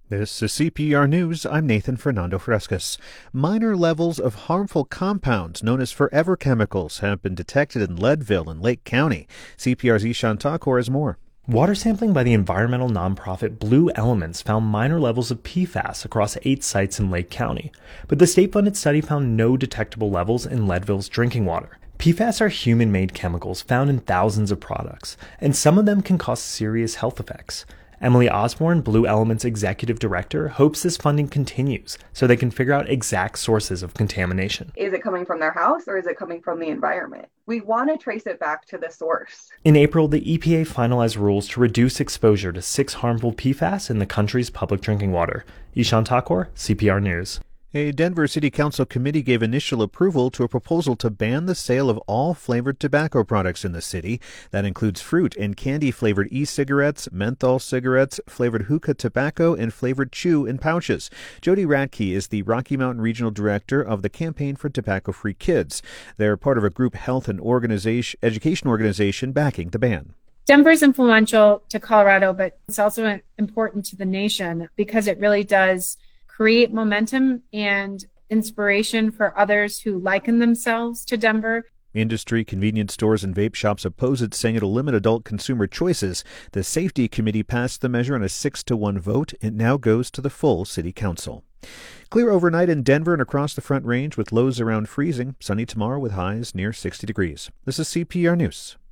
This is CPR News. I'm Nathan Fernando Frescas. Minor levels of harmful compounds known as forever chemicals have been detected in Leadville and Lake County. CPR's Ishan Thakur has more. Water sampling by the environmental nonprofit Blue Elements found minor levels of PFAS across 8 sites in Lake County, but the state-funded study found no detectable levels in Leadville's drinking water. PFAS are human-made chemicals found in thousands of products, and some of them can cause serious health effects. Emily Osborne, Blue Elements Executive Director, hopes this funding continues so they can figure out exact sources of contamination. Is it coming from their house or is it coming from the environment? We want to trace it back to the source. In April, the EPA finalized rules to reduce exposure to 6 harmful PFAS in the country's public drinking water. Ishan Thakur, CPR News. A Denver City Council committee gave initial approval to a proposal to ban the sale of all flavored tobacco products in the city. That includes fruit and candy-flavored e-cigarettes, menthol cigarettes, flavored hookah tobacco, and flavored chew in pouches. Jody Radke is the Rocky Mountain Regional Director of the Campaign for Tobacco-Free Kids. They're part of a group health and education organization backing the ban. Denver is influential to Colorado, but it's also important to the nation because it really does create momentum and inspiration for others who liken themselves to Denver. Industry, convenience stores, and vape shops oppose it, saying it'll limit adult consumer choices. The Safety Committee passed the measure on a 6-1 vote. It now goes to the full City Council. Clear overnight in Denver and across the Front Range with lows around freezing. Sunny tomorrow with highs near 60 degrees. This is CPR News.